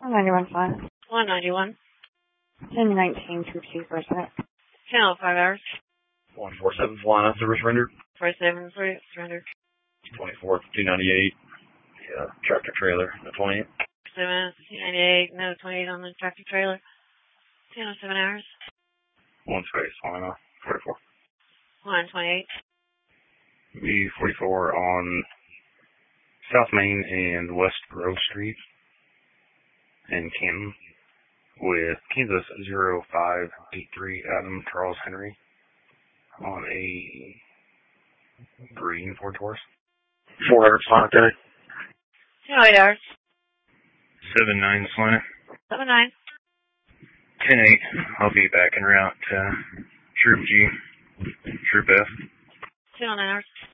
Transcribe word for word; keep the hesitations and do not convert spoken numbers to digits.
one ninety-one five. one ninety-one. ten nineteen two two for a sec. Channel five hours. one four seven flying out service rendered. four seven three surrender. twenty-fourth, two ninety-eight. Yeah, tractor trailer, the twentieth. seven, two ninety-eight, no twenty-eight on the tractor trailer. ten oh seven hours. One space, flying off, forty-four. one twenty-eight. B forty-four on South Main and West Grove Street in Canton with Kansas zero five eight three Adam Charles Henry on a green Ford Taurus. four hundred Sonic Day. ten oh eight hours. seven nine Sonic. seven nine. ten eight. I'll be back en route to Troop G, Troop F. ten oh nine hours.